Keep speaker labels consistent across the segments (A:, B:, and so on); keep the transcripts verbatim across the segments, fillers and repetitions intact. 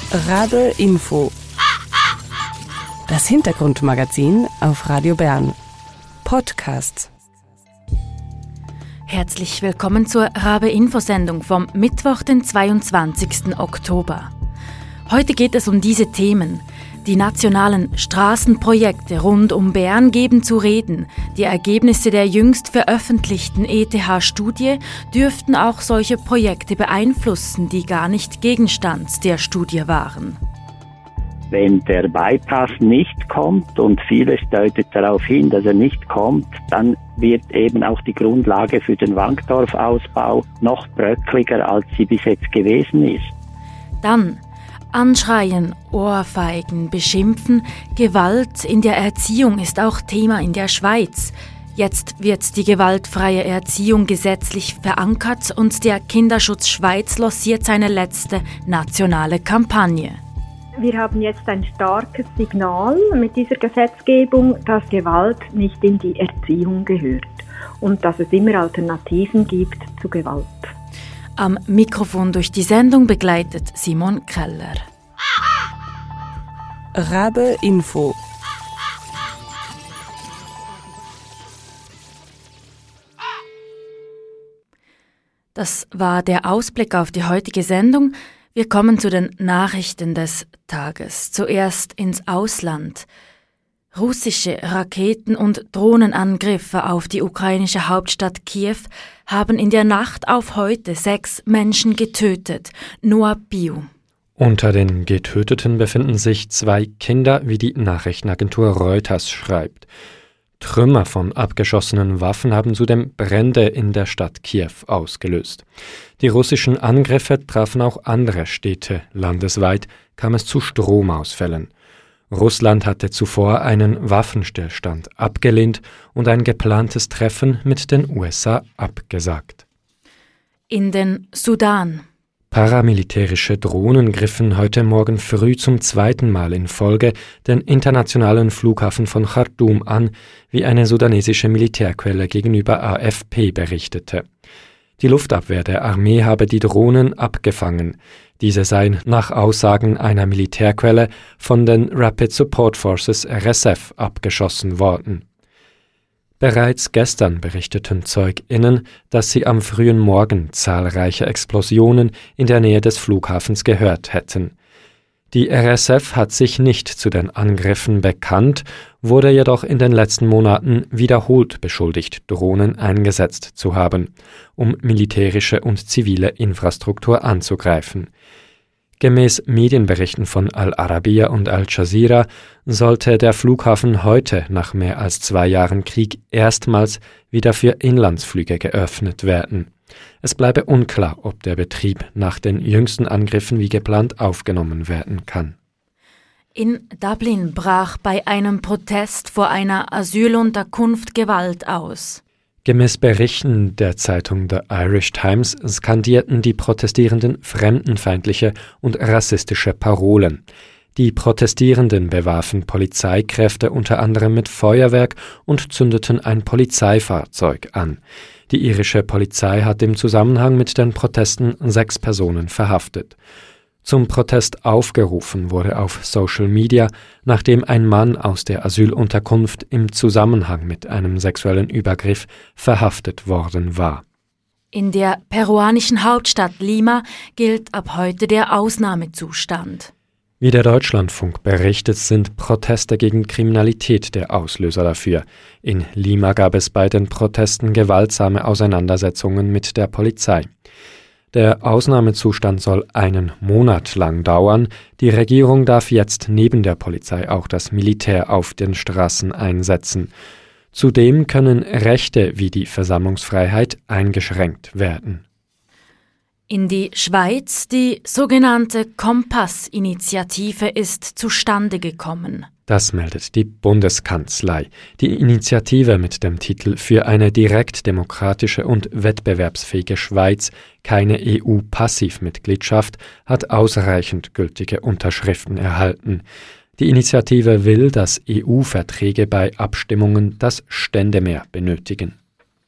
A: Rabe Info. Das Hintergrundmagazin auf Radio Bern. Podcast.
B: Herzlich willkommen zur Rabe-Info-Sendung vom Mittwoch, den zweiundzwanzigsten Oktober. Heute geht es um diese Themen. Die nationalen Straßenprojekte rund um Bern geben zu reden. Die Ergebnisse der jüngst veröffentlichten E T H-Studie dürften auch solche Projekte beeinflussen, die gar nicht Gegenstand der Studie waren.
C: Wenn der Bypass nicht kommt, und vieles deutet darauf hin, dass er nicht kommt, dann wird eben auch die Grundlage für den Wankdorf-Ausbau noch bröckliger, als sie bis jetzt gewesen ist.
B: Dann Anschreien, Ohrfeigen, Beschimpfen, Gewalt in der Erziehung ist auch Thema in der Schweiz. Jetzt wird die gewaltfreie Erziehung gesetzlich verankert und der Kinderschutz Schweiz lanciert seine letzte nationale Kampagne.
D: Wir haben jetzt ein starkes Signal mit dieser Gesetzgebung, dass Gewalt nicht in die Erziehung gehört und dass es immer Alternativen gibt zu Gewalt.
B: Am Mikrofon durch die Sendung begleitet Simon Keller.
A: Rabe Info.
B: Das war der Ausblick auf die heutige Sendung. Wir kommen zu den Nachrichten des Tages. Zuerst ins Ausland. Russische Raketen- und Drohnenangriffe auf die ukrainische Hauptstadt Kiew haben in der Nacht auf heute sechs Menschen getötet. Noah Biu.
E: Unter den Getöteten befinden sich zwei Kinder, wie die Nachrichtenagentur Reuters schreibt. Trümmer von abgeschossenen Waffen haben zudem Brände in der Stadt Kiew ausgelöst. Die russischen Angriffe trafen auch andere Städte. Landesweit kam es zu Stromausfällen. Russland hatte zuvor einen Waffenstillstand abgelehnt und ein geplantes Treffen mit den U S A abgesagt.
B: In den Sudan.
E: Paramilitärische Drohnen griffen heute Morgen früh zum zweiten Mal in Folge den internationalen Flughafen von Khartoum an, wie eine sudanesische Militärquelle gegenüber A F P berichtete. Die Luftabwehr der Armee habe die Drohnen abgefangen. Diese seien nach Aussagen einer Militärquelle von den Rapid Support Forces R S F abgeschossen worden. Bereits gestern berichteten ZeugInnen, dass sie am frühen Morgen zahlreiche Explosionen in der Nähe des Flughafens gehört hätten. Die R S F hat sich nicht zu den Angriffen bekannt, wurde jedoch in den letzten Monaten wiederholt beschuldigt, Drohnen eingesetzt zu haben, um militärische und zivile Infrastruktur anzugreifen. Gemäß Medienberichten von Al Arabiya und Al Jazeera sollte der Flughafen heute nach mehr als zwei Jahren Krieg erstmals wieder für Inlandsflüge geöffnet werden. Es bleibe unklar, ob der Betrieb nach den jüngsten Angriffen wie geplant aufgenommen werden kann.
B: In Dublin brach bei einem Protest vor einer Asylunterkunft Gewalt aus.
E: Gemäß Berichten der Zeitung The Irish Times skandierten die Protestierenden fremdenfeindliche und rassistische Parolen. Die Protestierenden bewarfen Polizeikräfte unter anderem mit Feuerwerk und zündeten ein Polizeifahrzeug an. Die irische Polizei hat im Zusammenhang mit den Protesten sechs Personen verhaftet. Zum Protest aufgerufen wurde auf Social Media, nachdem ein Mann aus der Asylunterkunft im Zusammenhang mit einem sexuellen Übergriff verhaftet worden war.
B: In der peruanischen Hauptstadt Lima gilt ab heute der Ausnahmezustand.
E: Wie der Deutschlandfunk berichtet, sind Proteste gegen Kriminalität der Auslöser dafür. In Lima gab es bei den Protesten gewaltsame Auseinandersetzungen mit der Polizei. Der Ausnahmezustand soll einen Monat lang dauern. Die Regierung darf jetzt neben der Polizei auch das Militär auf den Straßen einsetzen. Zudem können Rechte wie die Versammlungsfreiheit eingeschränkt werden.
B: In die Schweiz, die sogenannte Kompass-Initiative ist zustande gekommen.
E: Das meldet die Bundeskanzlei. Die Initiative mit dem Titel »Für eine direkt demokratische und wettbewerbsfähige Schweiz, keine E U-Passivmitgliedschaft« hat ausreichend gültige Unterschriften erhalten. Die Initiative will, dass E U-Verträge bei Abstimmungen das Ständemehr benötigen.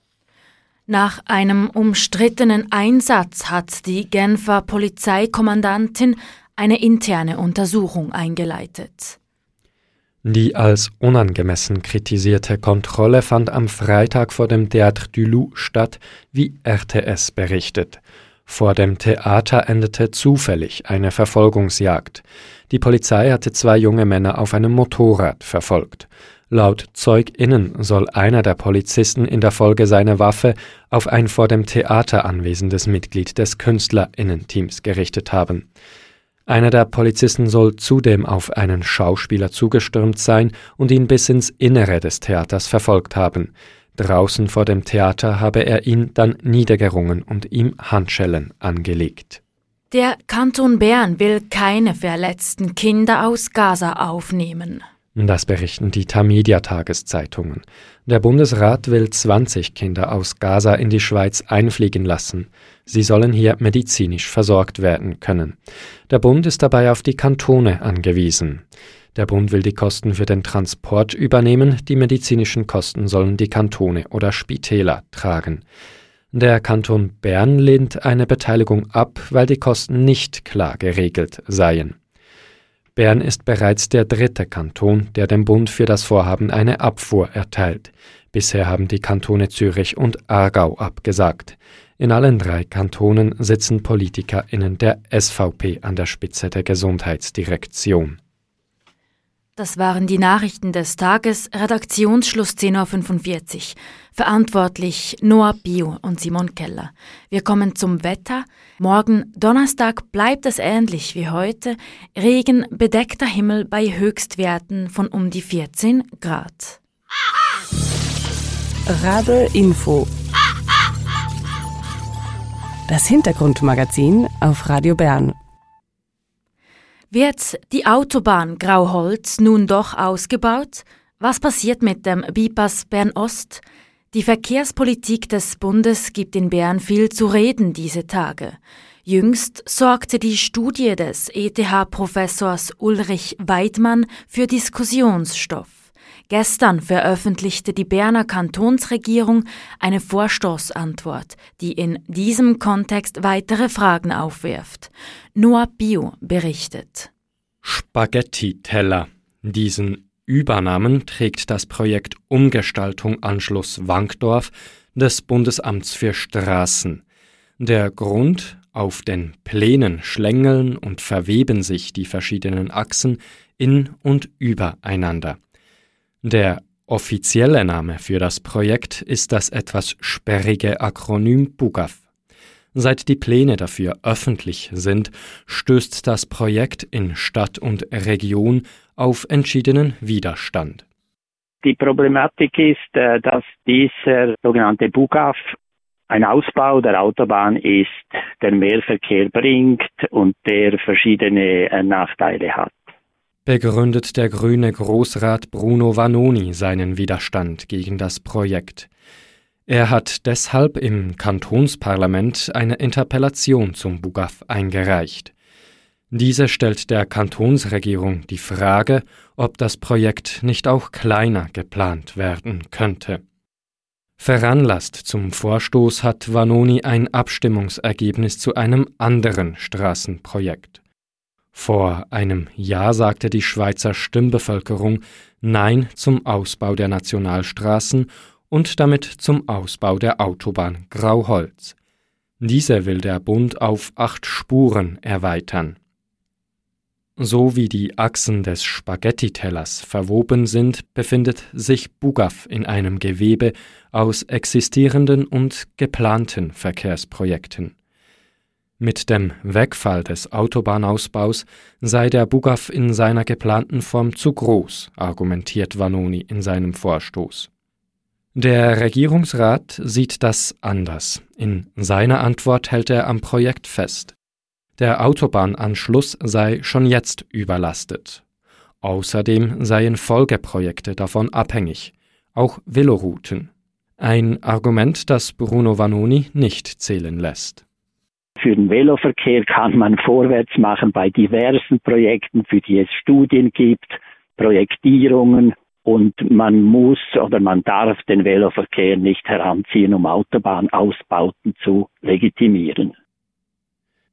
B: Nach einem umstrittenen Einsatz hat die Genfer Polizeikommandantin eine interne Untersuchung eingeleitet.
E: Die als unangemessen kritisierte Kontrolle fand am Freitag vor dem Théâtre du Loup statt, wie R T S berichtet. Vor dem Theater endete zufällig eine Verfolgungsjagd. Die Polizei hatte zwei junge Männer auf einem Motorrad verfolgt. Laut ZeugInnen soll einer der Polizisten in der Folge seine Waffe auf ein vor dem Theater anwesendes Mitglied des KünstlerInnen-Teams gerichtet haben. Einer der Polizisten soll zudem auf einen Schauspieler zugestürmt sein und ihn bis ins Innere des Theaters verfolgt haben. Draußen vor dem Theater habe er ihn dann niedergerungen und ihm Handschellen angelegt.
B: Der Kanton Bern will keine verletzten Kinder aus Gaza aufnehmen.
E: Das berichten die Tamedia-Tageszeitungen. Der Bundesrat will zwanzig Kinder aus Gaza in die Schweiz einfliegen lassen. Sie sollen hier medizinisch versorgt werden können. Der Bund ist dabei auf die Kantone angewiesen. Der Bund will die Kosten für den Transport übernehmen, die medizinischen Kosten sollen die Kantone oder Spitäler tragen. Der Kanton Bern lehnt eine Beteiligung ab, weil die Kosten nicht klar geregelt seien. Bern ist bereits der dritte Kanton, der dem Bund für das Vorhaben eine Abfuhr erteilt. Bisher haben die Kantone Zürich und Aargau abgesagt. In allen drei Kantonen sitzen PolitikerInnen der S V P an der Spitze der Gesundheitsdirektion.
B: Das waren die Nachrichten des Tages, Redaktionsschluss zehn Uhr fünfundvierzig. Verantwortlich Noah Bio und Simon Keller. Wir kommen zum Wetter. Morgen Donnerstag bleibt es ähnlich wie heute. Regen, bedeckter Himmel bei Höchstwerten von um die vierzehn Grad.
A: Rabe Info. Das Hintergrundmagazin auf Radio Bern.
B: Wird die Autobahn Grauholz nun doch ausgebaut? Was passiert mit dem Bypass Bern-Ost? Die Verkehrspolitik des Bundes gibt in Bern viel zu reden diese Tage. Jüngst sorgte die Studie des E T H-Professors Ulrich Weidmann für Diskussionsstoff. Gestern veröffentlichte die Berner Kantonsregierung eine Vorstoßantwort, die in diesem Kontext weitere Fragen aufwirft. Noah Bio berichtet.
E: Spaghetti-Teller. Diesen Übernamen trägt das Projekt Umgestaltung Anschluss Wankdorf des Bundesamts für Straßen. Der Grund: auf den Plänen schlängeln und verweben sich die verschiedenen Achsen in und übereinander. Der offizielle Name für das Projekt ist das etwas sperrige Akronym B U G A F. Seit die Pläne dafür öffentlich sind, stößt das Projekt in Stadt und Region auf entschiedenen Widerstand.
C: Die Problematik ist, dass dieser sogenannte B U G A F ein Ausbau der Autobahn ist, der mehr Verkehr bringt und der verschiedene Nachteile hat.
E: Begründet der grüne Großrat Bruno Vanoni seinen Widerstand gegen das Projekt. Er hat deshalb im Kantonsparlament eine Interpellation zum B U G A F eingereicht. Diese stellt der Kantonsregierung die Frage, ob das Projekt nicht auch kleiner geplant werden könnte. Veranlasst zum Vorstoß hat Vanoni ein Abstimmungsergebnis zu einem anderen Straßenprojekt. Vor einem Jahr sagte die Schweizer Stimmbevölkerung Nein zum Ausbau der Nationalstraßen und damit zum Ausbau der Autobahn Grauholz. Diese will der Bund auf acht Spuren erweitern. So wie die Achsen des Spaghetti-Tellers verwoben sind, befindet sich B U G A F in einem Gewebe aus existierenden und geplanten Verkehrsprojekten. Mit dem Wegfall des Autobahnausbaus sei der B U G A F in seiner geplanten Form zu groß, argumentiert Vanoni in seinem Vorstoß. Der Regierungsrat sieht das anders. In seiner Antwort hält er am Projekt fest. Der Autobahnanschluss sei schon jetzt überlastet. Außerdem seien Folgeprojekte davon abhängig, auch Velorouten. Ein Argument, das Bruno Vanoni nicht zählen lässt.
C: Für den Veloverkehr kann man vorwärts machen bei diversen Projekten, für die es Studien gibt, Projektierungen, und man muss oder man darf den Veloverkehr nicht heranziehen, um Autobahnausbauten zu legitimieren.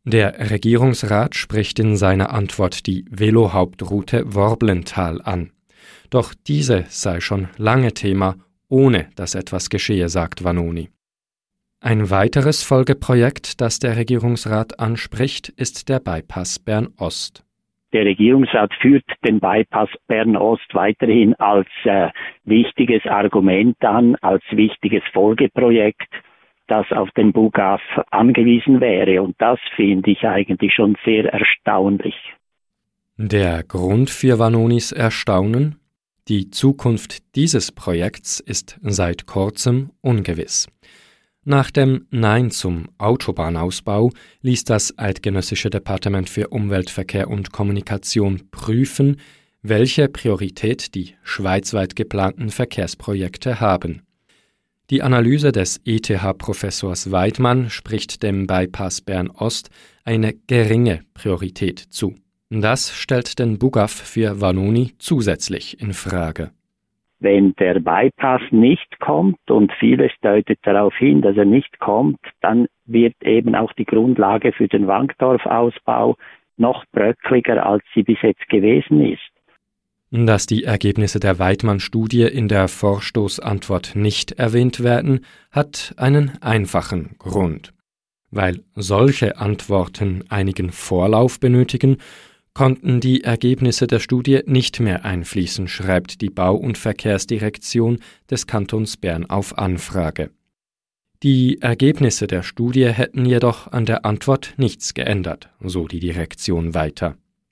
E: Der Regierungsrat spricht in seiner Antwort die Velohauptroute Worblental an. Doch diese sei schon lange Thema, ohne dass etwas geschehe, sagt Vanoni. Ein weiteres Folgeprojekt, das der Regierungsrat anspricht, ist der Bypass Bern-Ost.
C: Der Regierungsrat führt den Bypass Bern-Ost weiterhin als äh, wichtiges Argument an, als wichtiges Folgeprojekt, das auf den Bugaf angewiesen wäre. Und das finde ich eigentlich schon sehr erstaunlich.
E: Der Grund für Vanonis Erstaunen? Die Zukunft dieses Projekts ist seit kurzem ungewiss. Nach dem Nein zum Autobahnausbau ließ das Eidgenössische Departement für Umwelt, Verkehr und Kommunikation prüfen, welche Priorität die schweizweit geplanten Verkehrsprojekte haben. Die Analyse des E T H-Professors Weidmann spricht dem Bypass Bern-Ost eine geringe Priorität zu. Das stellt den Bugaf für Vanoni zusätzlich in Frage.
C: Wenn der Bypass nicht kommt, und vieles deutet darauf hin, dass er nicht kommt, dann wird eben auch die Grundlage für den Wankdorf-Ausbau noch bröckliger, als sie bis jetzt gewesen ist.
E: Dass die Ergebnisse der Weidmann-Studie in der Vorstoßantwort nicht erwähnt werden, hat einen einfachen Grund. Weil solche Antworten einigen Vorlauf benötigen, konnten die Ergebnisse der Studie nicht mehr einfließen, schreibt die Bau- und Verkehrsdirektion des Kantons Bern auf Anfrage. Die Ergebnisse der Studie hätten jedoch an der Antwort nichts geändert, so die Direktion weiter.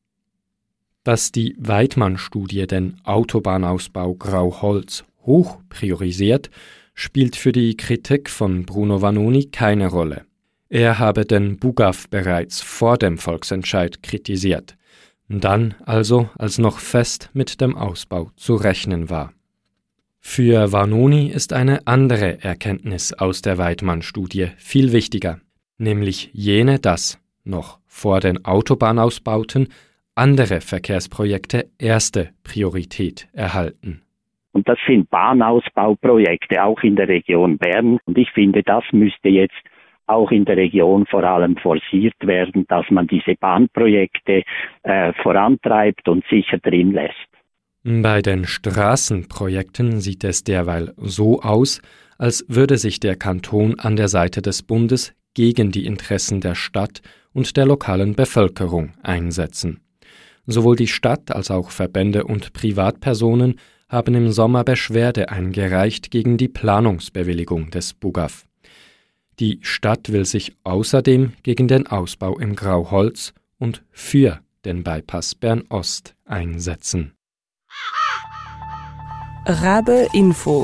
E: Dass die Weidmann-Studie den Autobahnausbau Grauholz hoch priorisiert, spielt für die Kritik von Bruno Vanoni keine Rolle. Er habe den Bugaf bereits vor dem Volksentscheid kritisiert, dann also, als noch fest mit dem Ausbau zu rechnen war. Für Vanoni ist eine andere Erkenntnis aus der Weidmann-Studie viel wichtiger, nämlich jene, dass, noch vor den Autobahnausbauten, andere Verkehrsprojekte erste Priorität erhalten.
C: Und das sind Bahnausbauprojekte, auch in der Region Bern. Und ich finde, das müsste jetzt auch in der Region vor allem forciert werden, dass man diese Bahnprojekte äh, vorantreibt und sicher drin lässt.
E: Bei den Straßenprojekten sieht es derweil so aus, als würde sich der Kanton an der Seite des Bundes gegen die Interessen der Stadt und der lokalen Bevölkerung einsetzen. Sowohl die Stadt als auch Verbände und Privatpersonen haben im Sommer Beschwerde eingereicht gegen die Planungsbewilligung des Bugaf. Die Stadt will sich außerdem gegen den Ausbau im Grauholz und für den Bypass Bern-Ost einsetzen.
A: Rabe Info.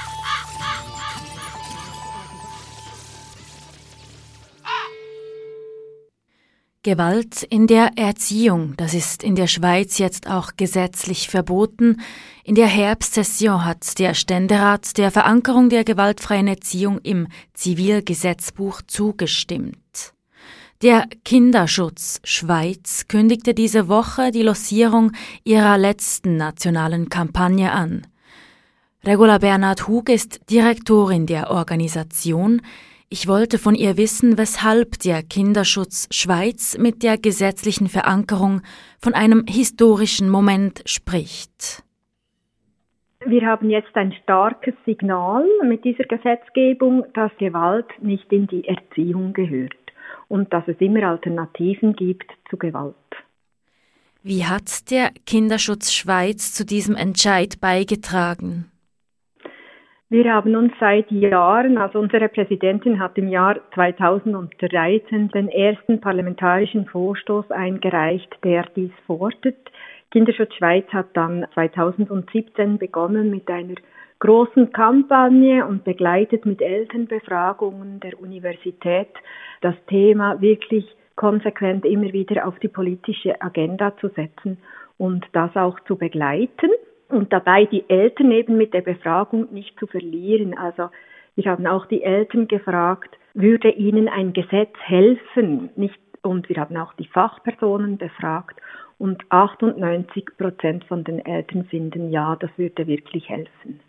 B: Gewalt in der Erziehung, das ist in der Schweiz jetzt auch gesetzlich verboten. In der Herbstsession hat der Ständerat der Verankerung der gewaltfreien Erziehung im Zivilgesetzbuch zugestimmt. Der Kinderschutz Schweiz kündigte diese Woche die Lancierung ihrer letzten nationalen Kampagne an. Regula Bernhard Hug ist Direktorin der Organisation. Ich wollte von ihr wissen, weshalb der Kinderschutz Schweiz mit der gesetzlichen Verankerung von einem historischen Moment spricht.
D: Wir haben jetzt ein starkes Signal mit dieser Gesetzgebung, dass Gewalt nicht in die Erziehung gehört und dass es immer Alternativen gibt zu Gewalt.
B: Wie hat der Kinderschutz Schweiz zu diesem Entscheid beigetragen?
D: Wir haben uns seit Jahren, also unsere Präsidentin hat im Jahr zweitausenddreizehn den ersten parlamentarischen Vorstoß eingereicht, der dies fordert. Kinderschutz Schweiz hat dann zweitausendsiebzehn begonnen mit einer großen Kampagne und begleitet mit Elternbefragungen der Universität das Thema wirklich konsequent immer wieder auf die politische Agenda zu setzen und das auch zu begleiten. Und dabei die Eltern eben mit der Befragung nicht zu verlieren. Also wir haben auch die Eltern gefragt, würde ihnen ein Gesetz helfen? Nicht, und wir haben auch die Fachpersonen befragt. Und achtundneunzig Prozent von den Eltern finden, ja, das würde wirklich helfen.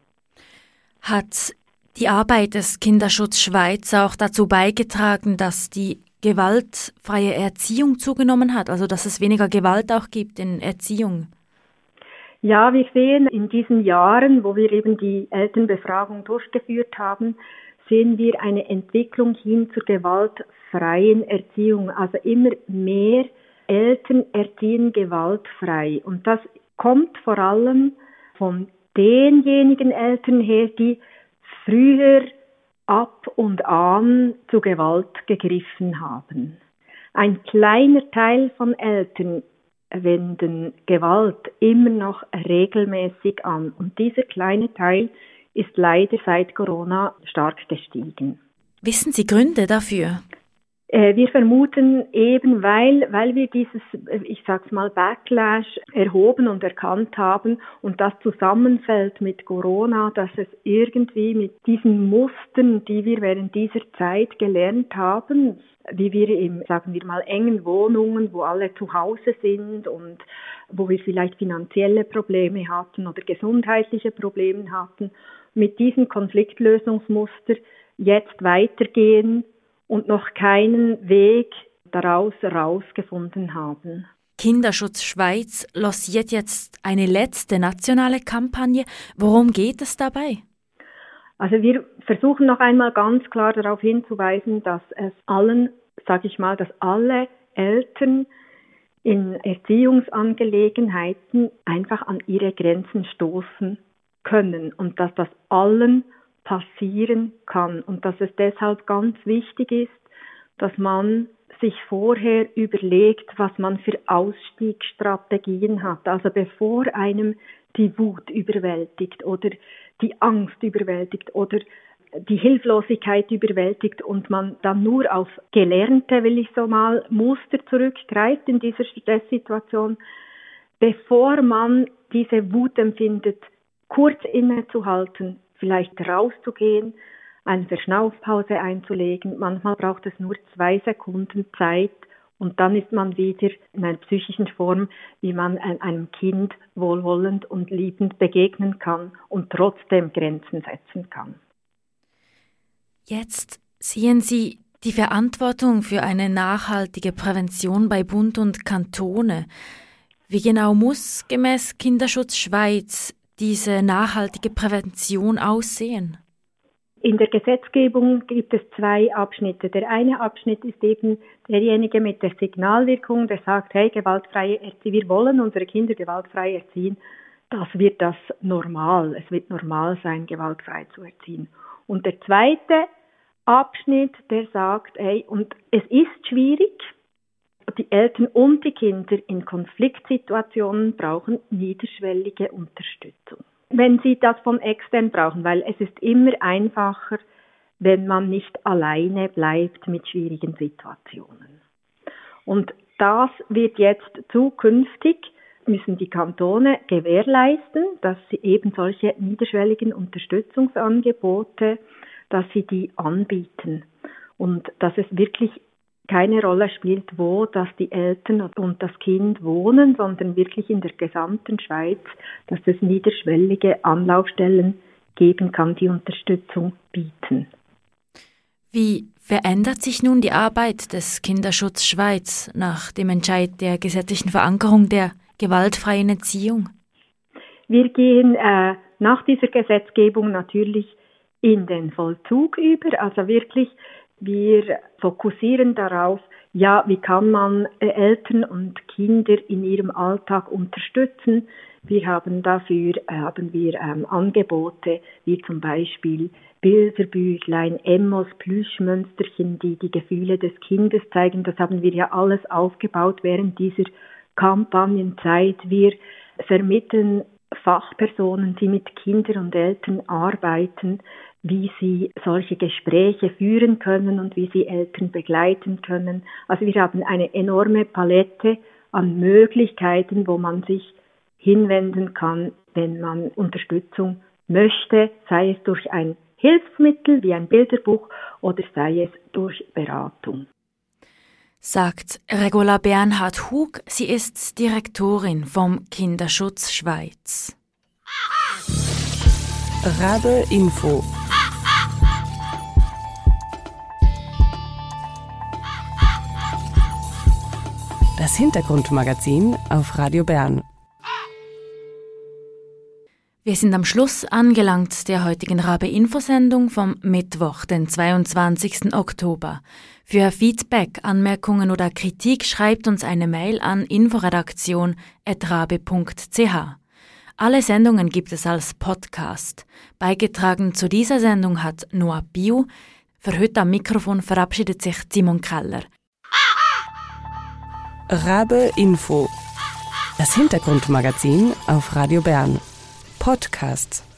B: Hat die Arbeit des Kinderschutz Schweiz auch dazu beigetragen, dass die gewaltfreie Erziehung zugenommen hat, also dass es weniger Gewalt auch gibt in Erziehung?
D: Ja, wir sehen in diesen Jahren, wo wir eben die Elternbefragung durchgeführt haben, sehen wir eine Entwicklung hin zur gewaltfreien Erziehung. Also immer mehr Eltern erziehen gewaltfrei. Und das kommt vor allem von denjenigen Eltern her, die früher ab und an zu Gewalt gegriffen haben. Ein kleiner Teil von Eltern wenden Gewalt immer noch regelmäßig an. Und dieser kleine Teil ist leider seit Corona stark gestiegen.
B: Wissen Sie Gründe dafür?
D: Äh, wir vermuten eben, weil, weil wir dieses, ich sag's mal, Backlash erhoben und erkannt haben und das zusammenfällt mit Corona, dass es irgendwie mit diesen Mustern, die wir während dieser Zeit gelernt haben, wie wir in, sagen wir mal, engen Wohnungen, wo alle zu Hause sind und wo wir vielleicht finanzielle Probleme hatten oder gesundheitliche Probleme hatten, mit diesen Konfliktlösungsmuster jetzt weitergehen und noch keinen Weg daraus herausgefunden haben.
B: Kinderschutz Schweiz lanciert jetzt eine letzte nationale Kampagne. Worum geht es dabei?
D: Also wir versuchen noch einmal ganz klar darauf hinzuweisen, dass es allen, sage ich mal, dass alle Eltern in Erziehungsangelegenheiten einfach an ihre Grenzen stoßen können und dass das allen passieren kann und dass es deshalb ganz wichtig ist, dass man sich vorher überlegt, was man für Ausstiegsstrategien hat. Also bevor einem die Wut überwältigt oder die Angst überwältigt oder die Hilflosigkeit überwältigt und man dann nur auf gelernte, will ich so mal, Muster zurückgreift in dieser Stresssituation, bevor man diese Wut empfindet, kurz innezuhalten, vielleicht rauszugehen, eine Verschnaufpause einzulegen. Manchmal braucht es nur zwei Sekunden Zeit und dann ist man wieder in einer psychischen Form, wie man einem Kind wohlwollend und liebend begegnen kann und trotzdem Grenzen setzen kann.
B: Jetzt sehen Sie die Verantwortung für eine nachhaltige Prävention bei Bund und Kantone. Wie genau muss gemäß Kinderschutz Schweiz diese nachhaltige Prävention aussehen?
D: In der Gesetzgebung gibt es zwei Abschnitte. Der eine Abschnitt ist eben derjenige mit der Signalwirkung, der sagt, hey, gewaltfreie Erziehung, wir wollen unsere Kinder gewaltfrei erziehen. Das wird das normal. Es wird normal sein, gewaltfrei zu erziehen. Und der zweite Abschnitt, der sagt, hey, und es ist schwierig, die Eltern und die Kinder in Konfliktsituationen brauchen niederschwellige Unterstützung. Wenn sie das von extern brauchen, weil es ist immer einfacher, wenn man nicht alleine bleibt mit schwierigen Situationen. Und das wird jetzt zukünftig, müssen die Kantone gewährleisten, dass sie eben solche niederschwelligen Unterstützungsangebote, dass sie die anbieten und dass es wirklich keine Rolle spielt, wo dass die Eltern und das Kind wohnen, sondern wirklich in der gesamten Schweiz, dass es niederschwellige Anlaufstellen geben kann, die Unterstützung bieten.
B: Wie verändert sich nun die Arbeit des Kinderschutz Schweiz nach dem Entscheid der gesetzlichen Verankerung der gewaltfreien Erziehung?
D: Wir gehen äh, nach dieser Gesetzgebung natürlich in den Vollzug über, also wirklich, wir fokussieren darauf, ja, wie kann man äh, Eltern und Kinder in ihrem Alltag unterstützen. Wir haben dafür äh, haben wir ähm, Angebote, wie zum Beispiel Bilderbüchlein, Emmos, Plüschmünsterchen, die die Gefühle des Kindes zeigen. Das haben wir ja alles aufgebaut während dieser Kampagnenzeit. Wir vermitteln Fachpersonen, die mit Kindern und Eltern arbeiten, wie sie solche Gespräche führen können und wie sie Eltern begleiten können. Also wir haben eine enorme Palette an Möglichkeiten, wo man sich hinwenden kann, wenn man Unterstützung möchte, sei es durch ein Hilfsmittel wie ein Bilderbuch oder sei es durch Beratung.
B: Sagt Regula Bernhard-Hug, sie ist Direktorin vom Kinderschutz Schweiz.
A: Rabe Info. Das Hintergrundmagazin auf Radio Bern.
B: Wir sind am Schluss angelangt der heutigen Rabe-Info-Sendung vom Mittwoch, den zweiundzwanzigsten Oktober. Für Feedback, Anmerkungen oder Kritik schreibt uns eine Mail an inforedaktion at rabe punkt c h. Alle Sendungen gibt es als Podcast. Beigetragen zu dieser Sendung hat Noah Biu. Für heute am Mikrofon verabschiedet sich Simon Keller.
A: Rabe Info. Das Hintergrundmagazin auf Radio Bern. Podcasts.